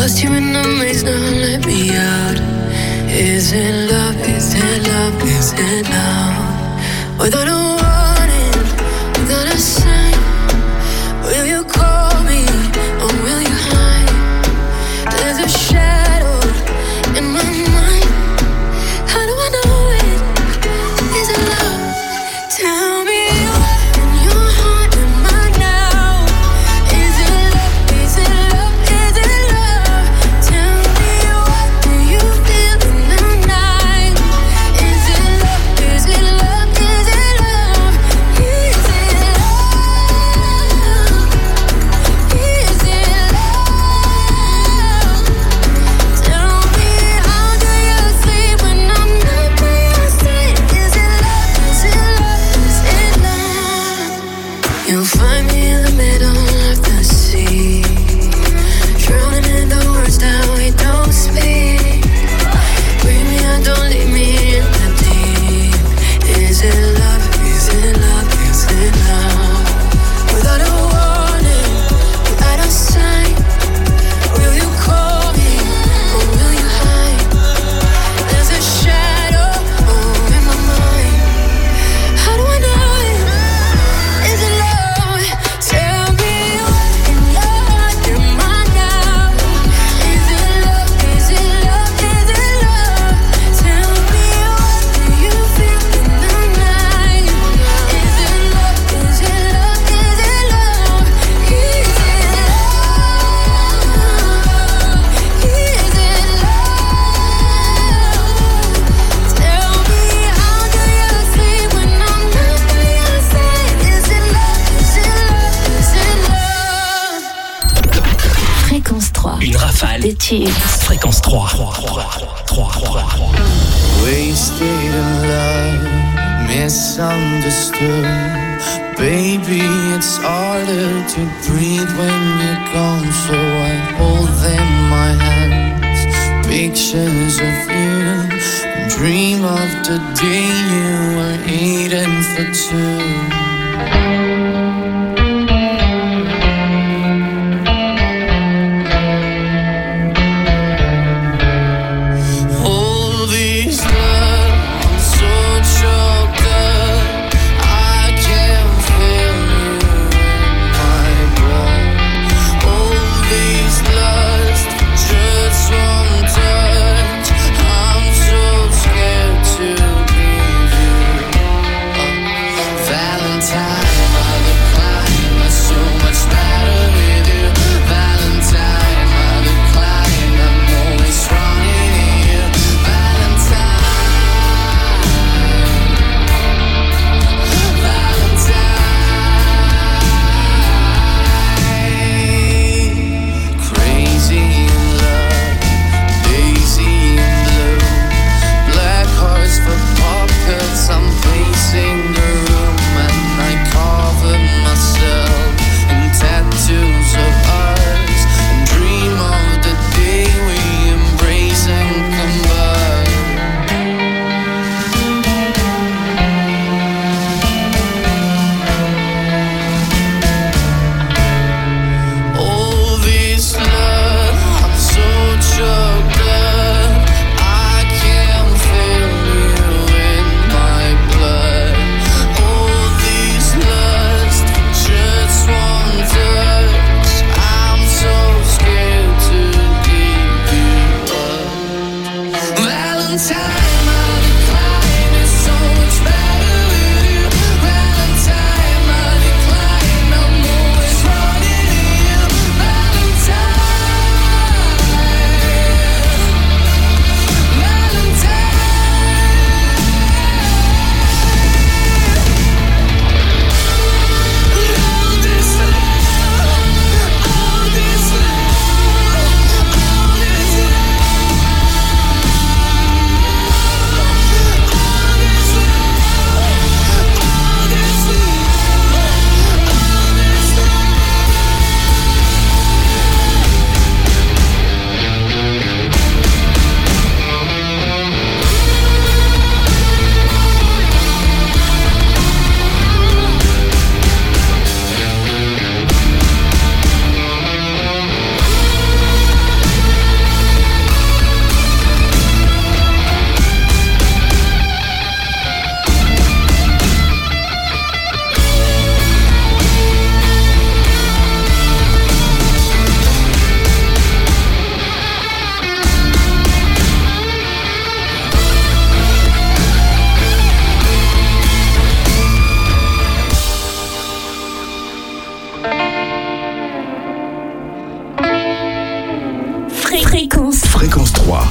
Lost you in the maze, now let me out. Is it love, is it love, is it love? Without a warning, without a sign, will you call me or will you hide? There's a shadow in my mind. How do I know it? Is it love? Tell me. Fréquence 3. Wasted in love, misunderstood. Baby, it's harder to breathe when you're gone. So I hold in my hands pictures of you. Dream of the day you were eating for two. To be Fréquence 3.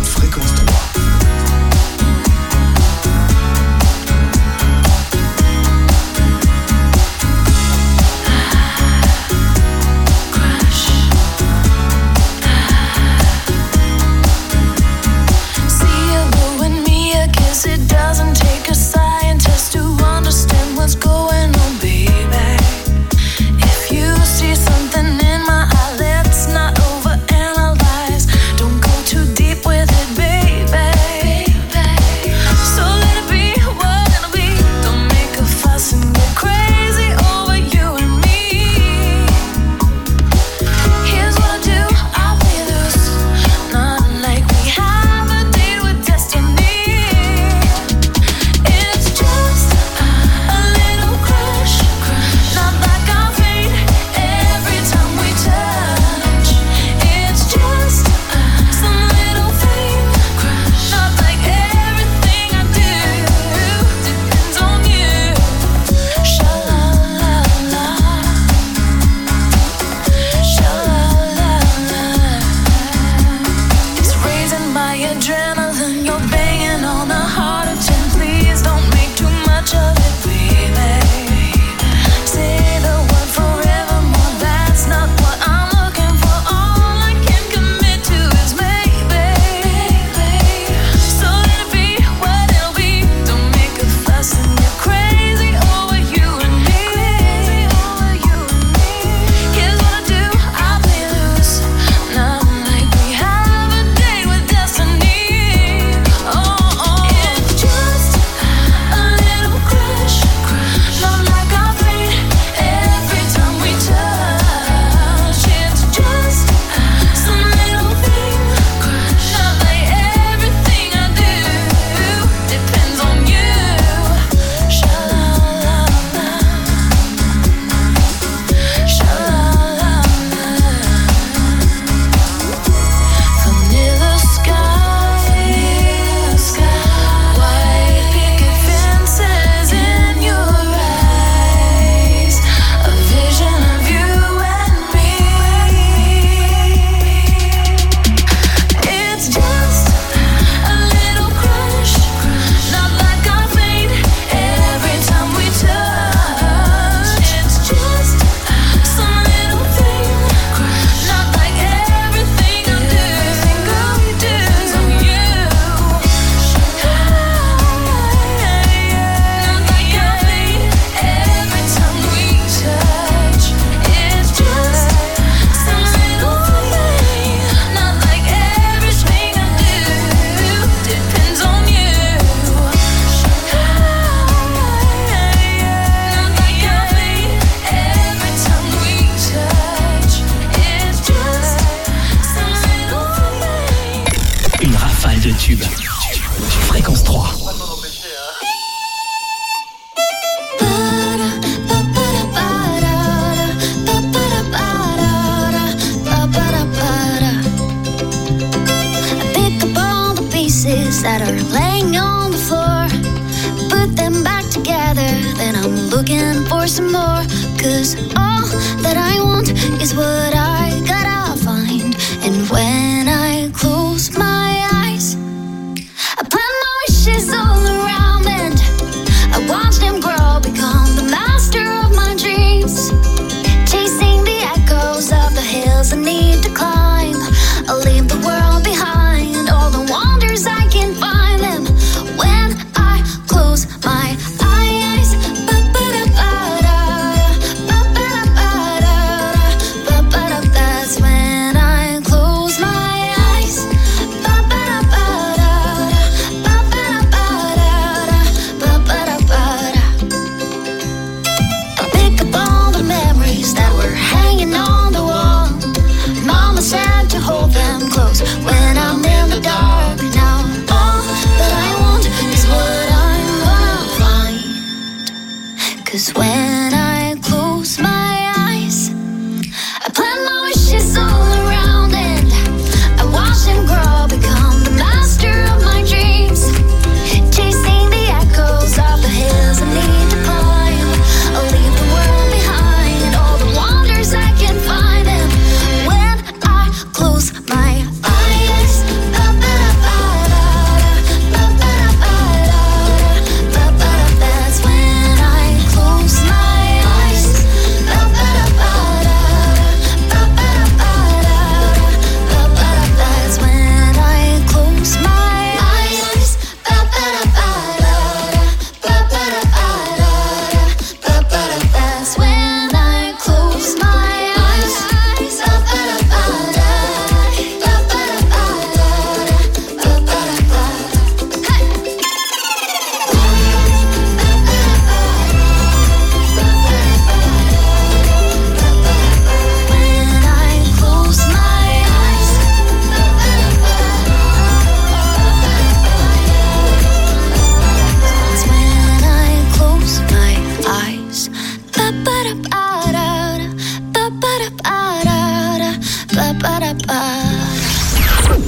Fréquence 3. That are laying on the floor, put them back together, then I'm looking for some more, 'cause all that I want is what I gotta find. And when I close my eyes, I plant my wishes all around, and I watch them grow, become the master of my dreams, chasing the echoes of the hills I need to climb. I'll leave the world behind, all the wonders I can find them when I close my eyes. That's when I close my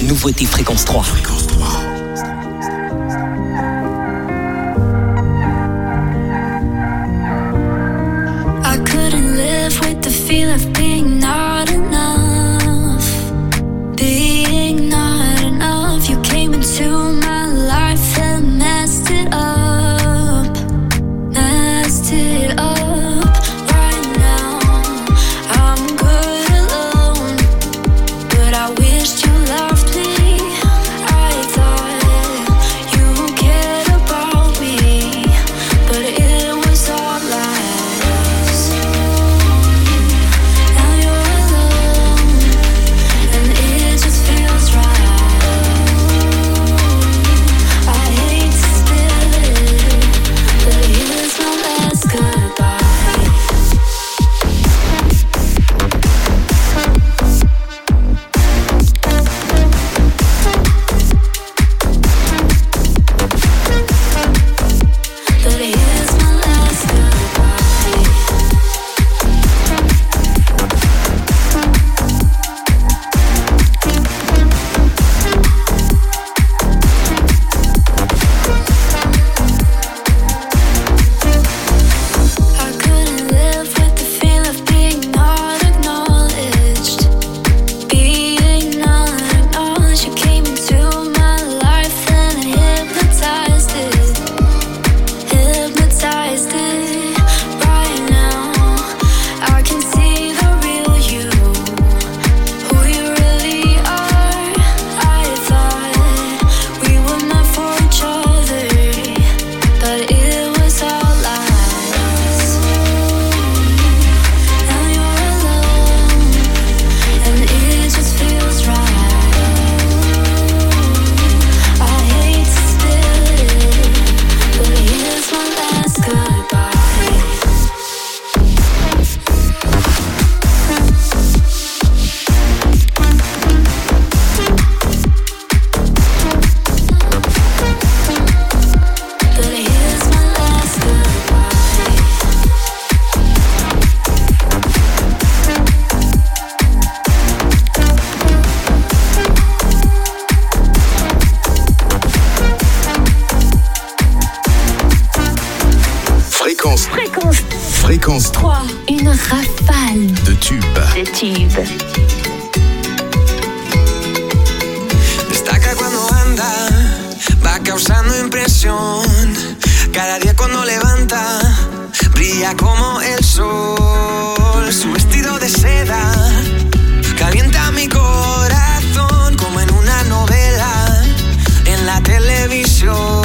nouveautés Fréquence 3. Fréquence 3. I couldn't live with the feel of being not enough. Being not enough. You came into my life and messed it up. Messed it up. Right now, I'm good alone. But I wished you loved me. I thought you cared about me. But it was all lies. Now you're alone, and it just feels right. I hate to spill it, but here's my last goodbye. But here's my last goodbye. I couldn't live with the feel of being not acknowledged. Being not acknowledged. You came into my life and hypnotized it. Hypnotized it. Right now, I can see the real you. Who you really are. I thought we were meant for each other, but it was all lies. Now you're alone, and it just feels right. I hate to spill it, but here's my last goodbye. But here's my last goodbye. Fréquence. Fréquence Fréquence 3 3. Une rafale de tubes. de tubes. Destaca cuando anda, va causando impresión. Cada día cuando levanta, brilla como el sol. Su vestido de seda calienta mi corazón como en una novela en la televisión.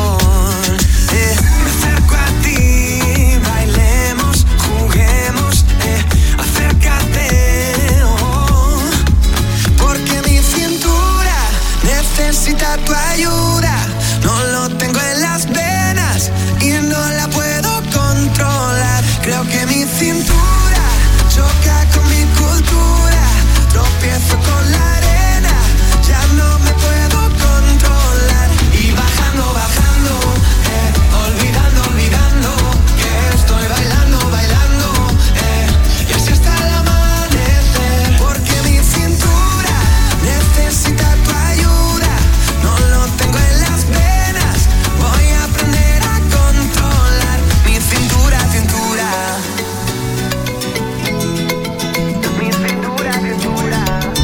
Me acerco a ti, bailemos, juguemos, acércate, oh, porque mi cintura necesita tu ayuda. No lo tengo en las venas y no la puedo controlar. Creo que mi cintura choca con mi cultura. Tropiezo con la arena, ya no me puedo controlar. Y bajando, bajando, olvidando, olvidando que estoy bailando, bailando, y así hasta el amanecer. Porque mi cintura necesita tu ayuda. No lo tengo en las venas, voy a aprender a controlar mi cintura, cintura. Mi cintura, cintura.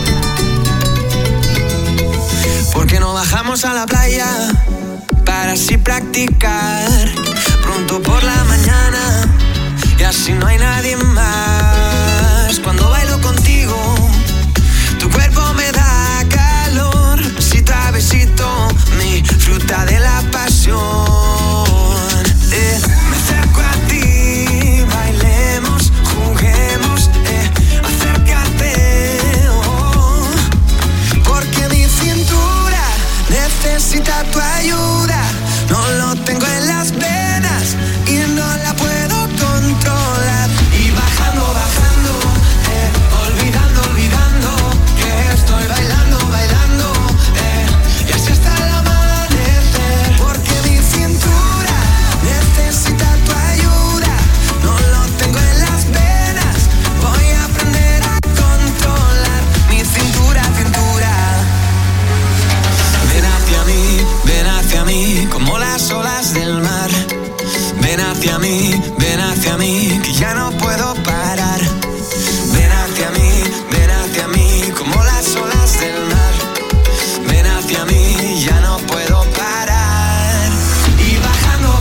¿Por qué no bajamos a la playa para así practicar pronto por la mañana y así no hay nadie más? Cuando bailo contigo, tu cuerpo me da calor, besito a besito, mi fruta de la pasión. Me acerco a ti, bailemos, juguemos, acércate, oh, porque mi cintura necesita tu ayuda. No lo tengo en las venas y no la puedo controlar. Y bajando, bajando, olvidando, olvidando ven hacia mí, que ya no puedo parar. Ven hacia mí, como las olas del mar. Ven hacia mí, ya no puedo parar. Y bajando,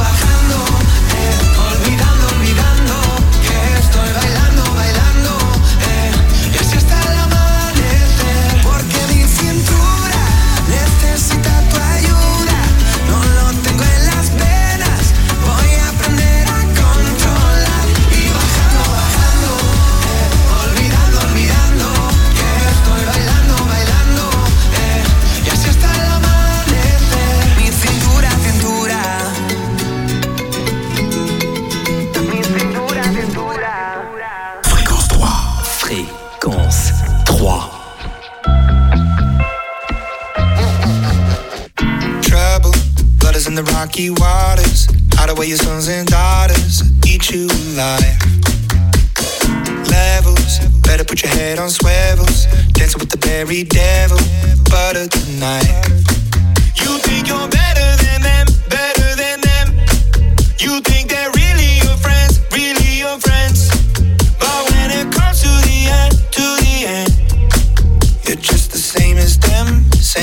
olvidando, que estoy bailando, y así hasta el amanecer. Porque mi cintura necesita tu ayuda, no lo tengo en las venas, voy a aprender a controlar. Y bajando, olvidando, que estoy bailando, y así hasta el amanecer. Mi cintura, Fréquence 3. Fréquence 3. Trouble, blood is in the rocky waters. Hide away your sons and daughters, eat you alive. Levels, better put your head on swivels. Dancing with the very devil, butter tonight. You think you're better than them, You think they're really your friends, But when it comes to the end, you're just the same as them,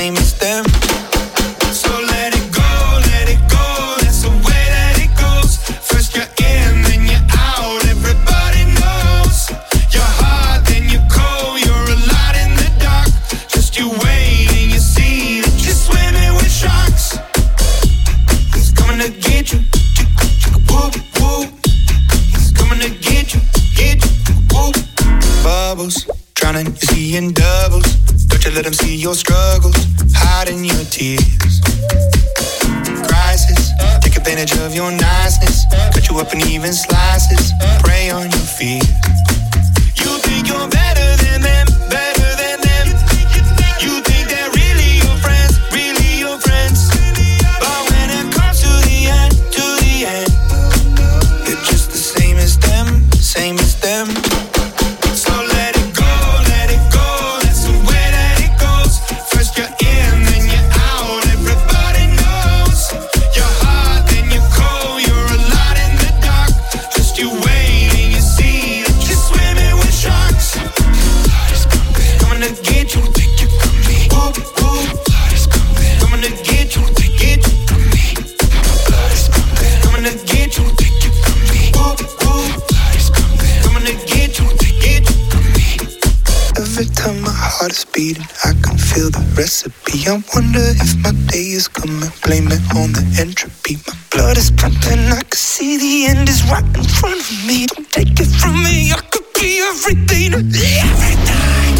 So let it go, that's the way that it goes. First you're in, then you're out, everybody knows. You're hot, then you're cold, you're a lot in the dark. Just you wait and you see that you're swimming with sharks. He's coming to get you, whoop. He's coming to get you, whoop. Bubbles, drowning, you're seeing doubles. Don't you let them see your struggles, hiding your tears. Crisis, take advantage of your niceness. Cut you up in even slices, prey on your fears. You think you're better than them, You think they're really your friends, But when it comes to the end, you're just the same as them, So let it go, that's the way that it goes. First you're in, then you're out, everybody knows. You're hot, then you're cold, you're a lot in the dark. Just you wait and you see that you're swimming with sharks. Coming to get you, take it from me. Coming to get you, take it from me. Coming to get you, take it from me. Coming to get you, take it from me. Every time my heart is beating, I can feel the recipe. I wonder if my day is coming, blame it on the entropy. My blood is pumping, I can see the end is right in front of me. Don't take it from me, I could be everything to me, everything.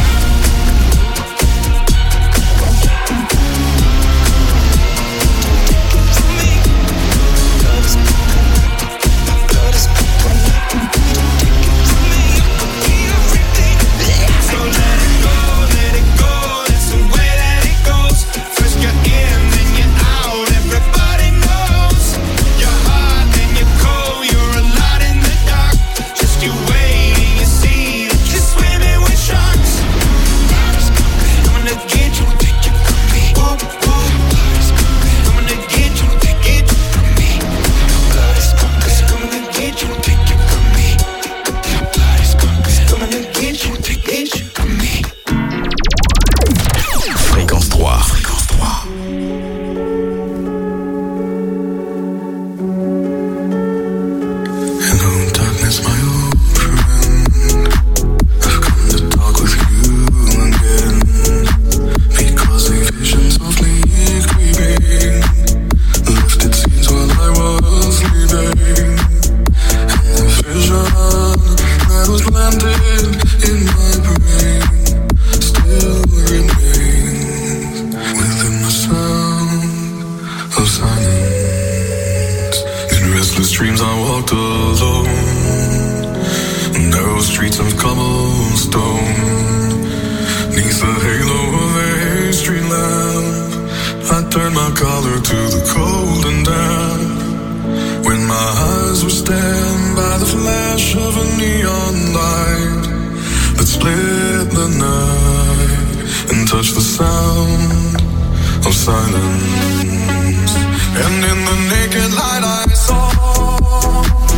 And in the naked light I saw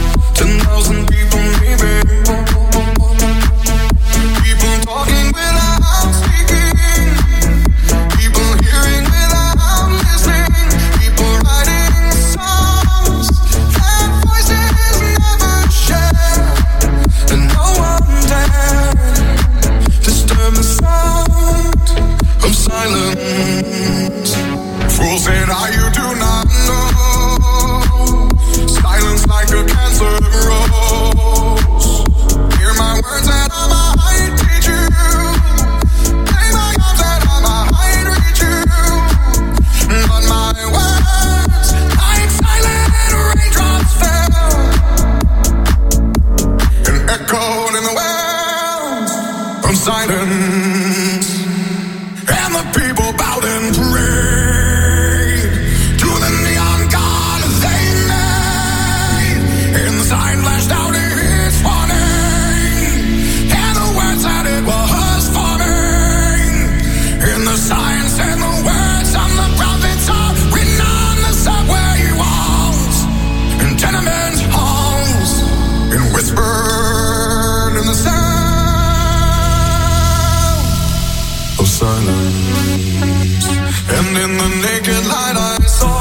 the people bowed and prayed to the neon god they made. And the sign flashed out its warning, and the words that it was forming. And the sign said the words on the prophets are written on the subway walls and tenement halls, and whispered in the sound of silence. And in the naked light I saw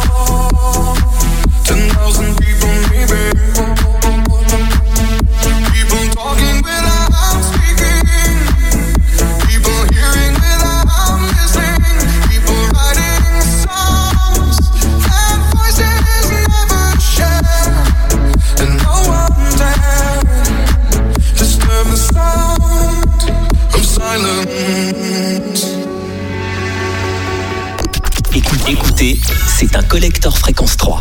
10,000 people, maybe people talking without speaking, people hearing without listening, people writing songs that voices never share, and no one dared disturb the sound of silence. Écoutez, c'est un collector fréquence 3.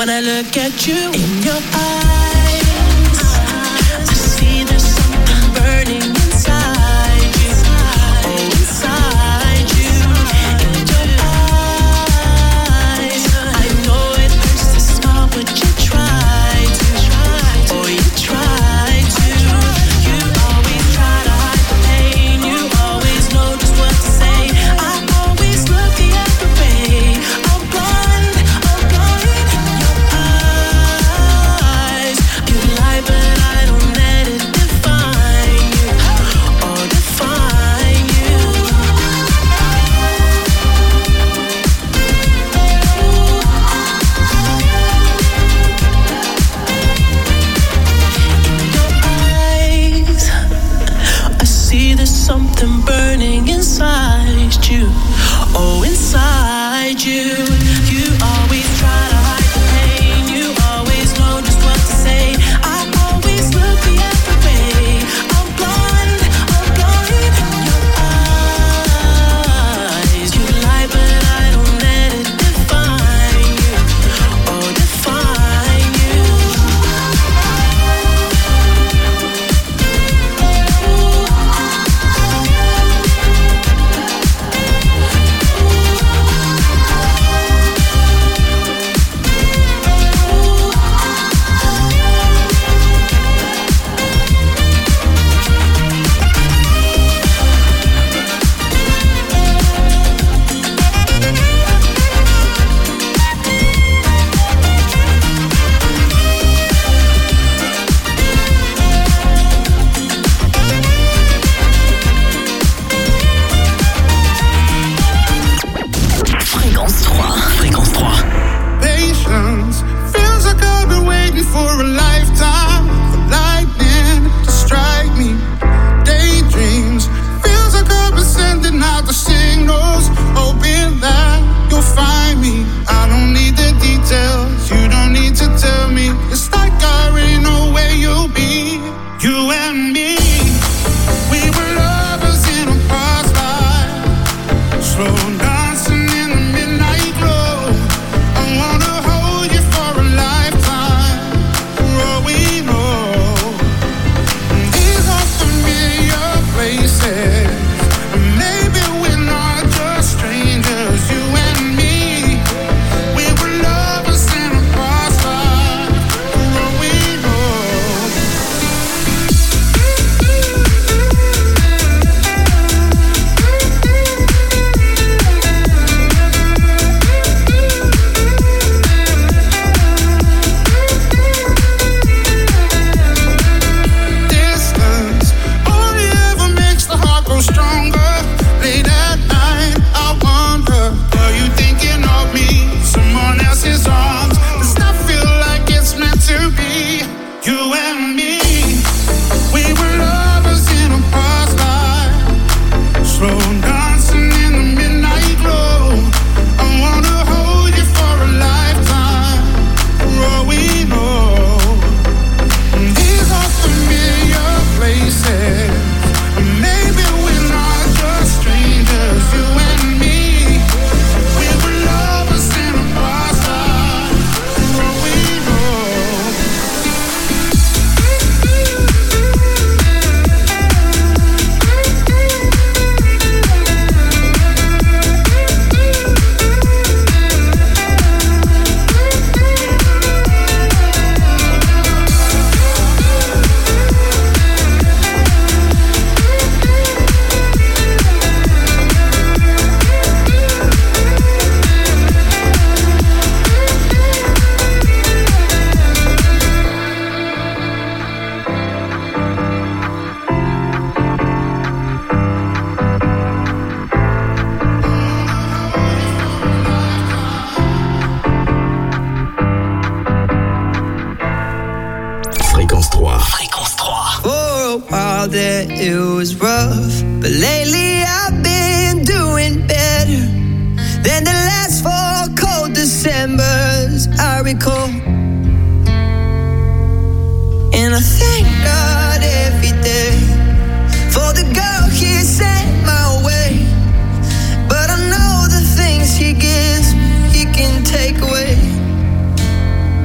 when I look at you in your eyes. I see there's something burning inside you. Oh, inside you. In your eyes. I know it hurts to smile, but you try to. Oh, you try to. You always try to hide the pain. You always know just what to say. I always look the other way. I'm blind in your eyes. You lie, but I don't let it define you or define you. In your eyes, I see there's something burning inside you. Oh, inside you. You always try to hide the pain. You always know just what to say. I always look the other way. I'm blind in your eyes. You lie, but I don't let it define you or define you. Fréquence 3. Fréquence 3. Patience feels like I've been waiting for a lifetime for lightning to strike me. Daydreams feels like I've been sending out the signals, hoping that you'll find me. I don't need the details, you don't need to tell me. It's like I already know where you'll be. You and me, we were lovers in a past life, slow dancing in the midnight glow. I wanna hold you for a lifetime, for all we know. These are familiar places, and maybe we're not just strangers. You and me, we were lovers in a past life, for all we know. Distance only ever makes the heart grow stronger. Late at night, I wonder, are you thinking of me? Someone else's arms. Does not feel like it's meant to be. You and me, we were lovers in a past life, slow dancing in the midnight glow. I wanna hold you for a lifetime, for all we know. These are familiar places, and maybe we're not just strangers. You and me, we were lovers in a past life, for all we know. Fréquence 3. Fréquence 3. For a while there it was rough, but lately I've been doing better than the last 4 cold Decembers I recall. And I thank God every day for the girl He sent my way. But I know the things He gives me, He can take away.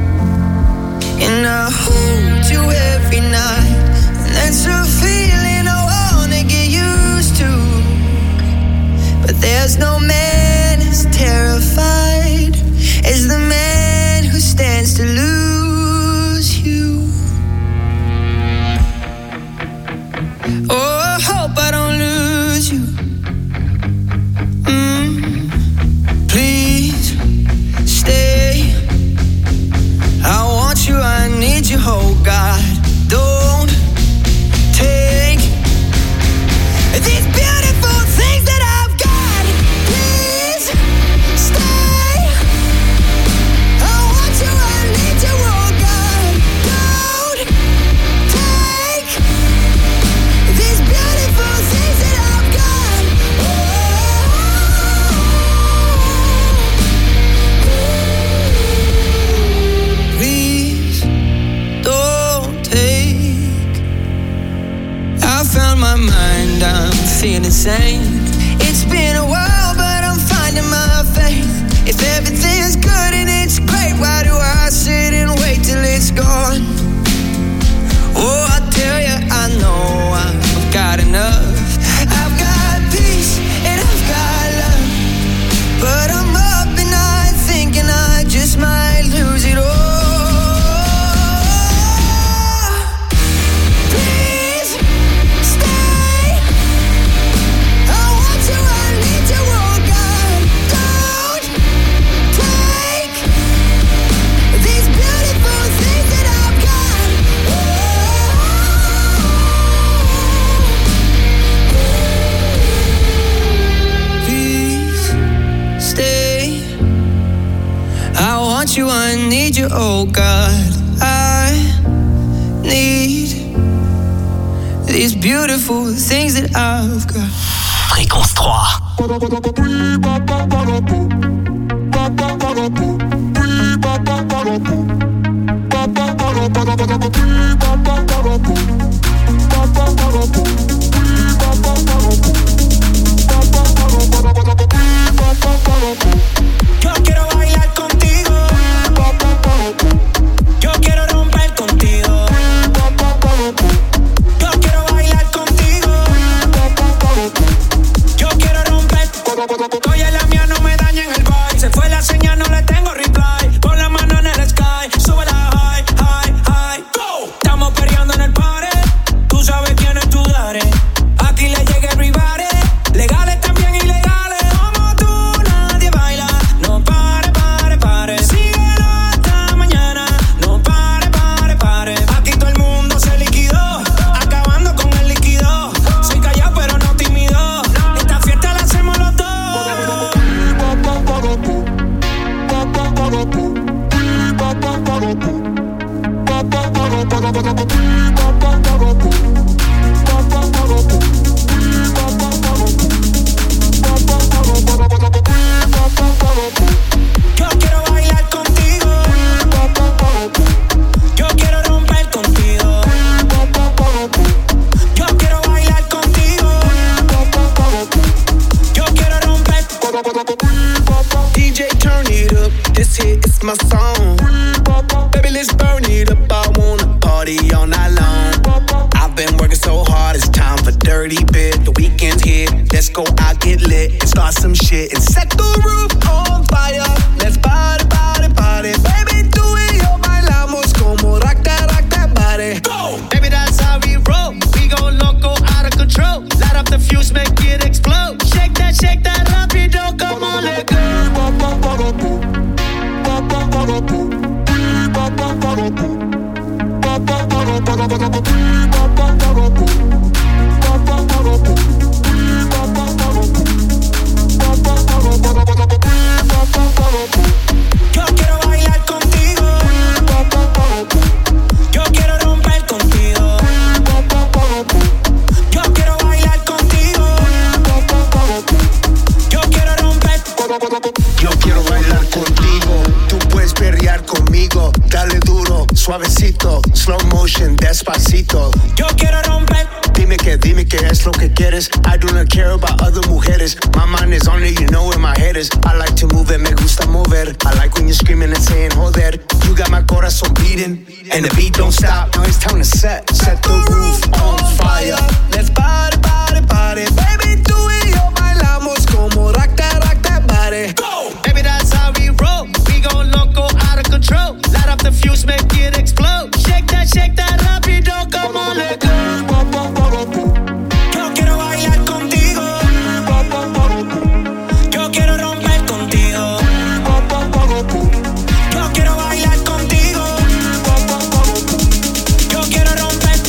feel insane. It's been a while, but I'm finding my faith. If everything's good and it's great, why do I sit and wait till it's gone? Oh, I tell you, I know I've got enough. I've got peace and I've got love, but I'm up at night thinking I just might lose it all. Please stay. I want you, I need you, oh God. Don't take these beautiful things that I've got. Please stay. I want you, I need you, oh God. I need these beautiful things that I've got. Fréquence 3. Yo quiero bailar contigo. Yo quiero romper contigo. Yo quiero bailar contigo. Yo quiero romper. Oye, la mía no me daña en el vibe. Se fue la señal, no le tengo reply. Pon la mano en el sky. Sube la high, high, high. Go. Estamos peleando en el party. Tú sabes quién es tu daddy. Aquí le llega everybody. Legales también ilegales. Como tú nadie baila. No pare, pare, pare. Síguelo hasta mañana. No pare, pare, pare. Aquí todo el mundo se liquidó. Acabando con el líquido. Soy callado pero no tímido. Esta fiesta la hacemos los dos. Yo quiero bailar contigo. Yo quiero romper contigo. Yo quiero bailar contigo. Yo quiero romper. DJ, turn it up. This hit is my song. Baby, let's burn it up. I wanna party all night long. I've been working so hard, it's time for dirty bit. The weekend's here, let's go out, get lit, and start some shit and set the roof on fire. Let's party, party, party. Baby, tú y yo bailamos como rock that body. Go. Baby, that's how we roll. We go loco, out of control. Light up the fuse, make it explode. Shake that rapido, come on, let go. Yo quiero bailar contigo. Yo quiero romper contigo. Yo quiero bailar contigo. Yo quiero romper. Yo quiero bailar contigo. Tú puedes perrear conmigo. Dale duro, suavecito. Slow motion, despacito. Yo quiero romper. Dime que es lo que quieres. I do not care about other mujeres. My mind is on it, you know where my head is. I like to move it, me gusta mover. I like when you're screaming and saying, joder. You got my corazón beating, and the beat don't stop. Now it's time to set the roof on fire. Let's party, party, party. Baby, tú y yo bailamos como rock that body. Go. Baby, that's how we roll. We go loco, out of control. Light up the fuse, make it explode. Shake that rapido, come on, let go. Yo quiero bailar contigo. Yo quiero romper contigo. Yo quiero bailar contigo. Yo quiero romper.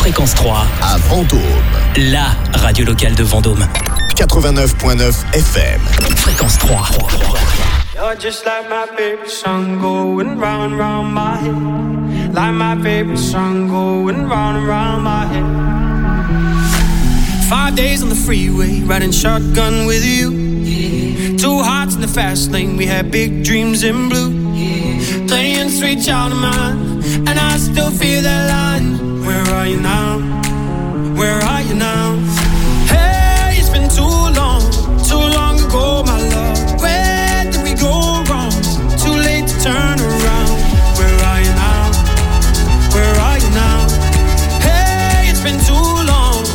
Fréquence 3 à Vendôme. La radio locale de Vendôme. 89.9 FM. Fréquence 3. You're just like my favorite song going round and round my head. Like my favorite song going round and round my head. 5 days on the freeway, riding shotgun with you. Yeah. 2 hearts in the fast lane, we had big dreams in blue. Yeah. Playing sweet child of mine, and I still feel that line. Where are you now? Where are you now? Hey, it's been too long ago, my love. Where did we go wrong? Too late to turn around. Where are you now? Where are you now? Hey, it's been too long.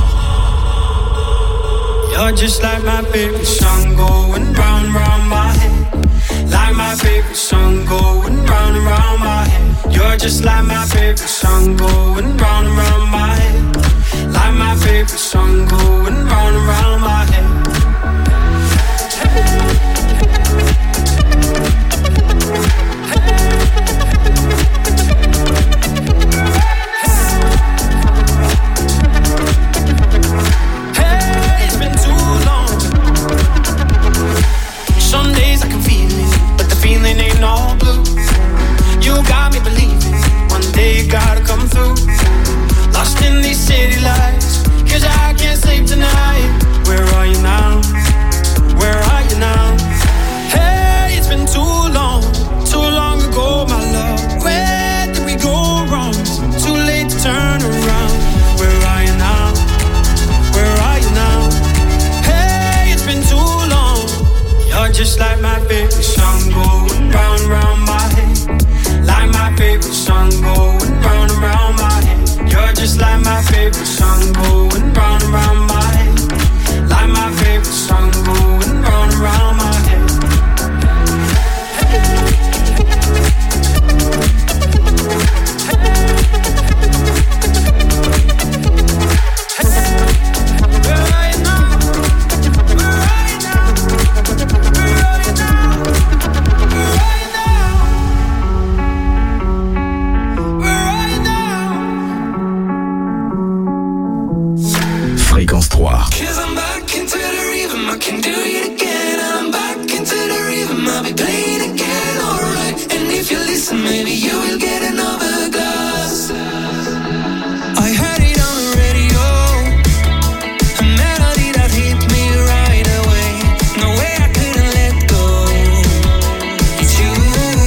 You're just like my favorite song going round and round my head. Like my favorite song going round and round my head. You're just like my favorite song going round and round my head. Like my favorite song going round and round my head. Hey, it's been too long. Some days I can feel it, but the feeling ain't all blue. You got me believing one day you gotta come through. Lost in these city lights, 'cause I can't sleep tonight. Where are you now? Where are you now? Hey, it's been too long ago, my love. Where did we go wrong? Too late to turn around. Where are you now? Where are you now? Hey, it's been too long. You're just like my favorite song going round and round my head. Like my favorite song going round and round my head. You're just like my favorite song going round and round my head. Like my favorite song going round and round my head. Fréquence 3. 'Cause I'm back into the rhythm, I can do it again. I'm back into the rhythm, I'll be playing again, alright. And if you listen, maybe you will get another glass. I heard it on the radio, a melody that hit me right away. No way I couldn't let go. It's you.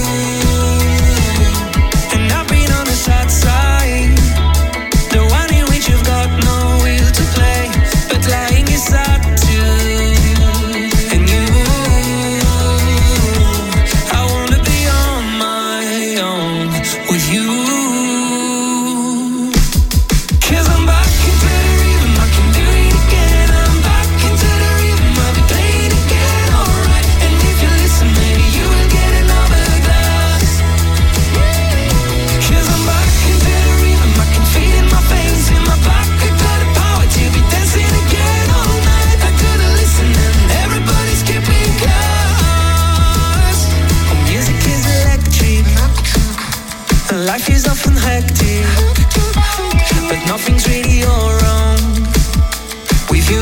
And I've been on the sad side, the one in which you've got no will to play, but lying is up to. And you, I wanna be on my own with you. 'Cause I'm back into the rhythm, I can do it again. I'm back into the rhythm, I'll be playing again, alright. And if you listen, maybe you will get another glass. 'Cause I'm back into the rhythm, I can feel it in my veins, in my back. I got the power to be dancing again all night. I couldn't listen and everybody's keeping close. Music is electric, life is often hectic, but nothing's really all wrong with you.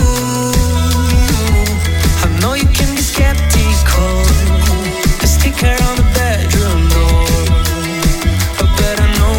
I know you can be skeptical, a sticker on the bedroom door, but I know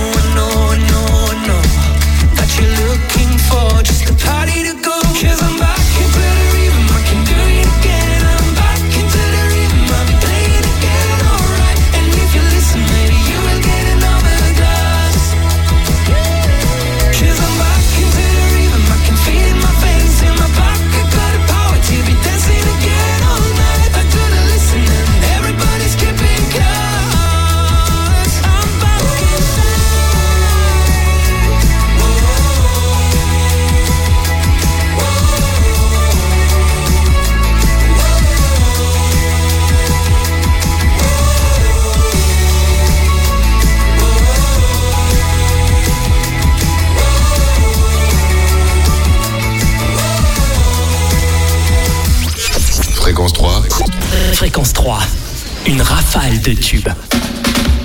that you're looking for just a party to go. 'Cause I'm back into the rhythm, I can do it again. I'm back into the rhythm, I'll be playing again, alright. And if you listen, maybe you will get another glass. 'Cause I'm back into the rhythm, I can feel it in my veins, in my back. I got the power to be dancing again all night. I couldn't listen and everybody's keeping close. I'm back Fréquence 3. Fréquence 3. Une rafale de tubes.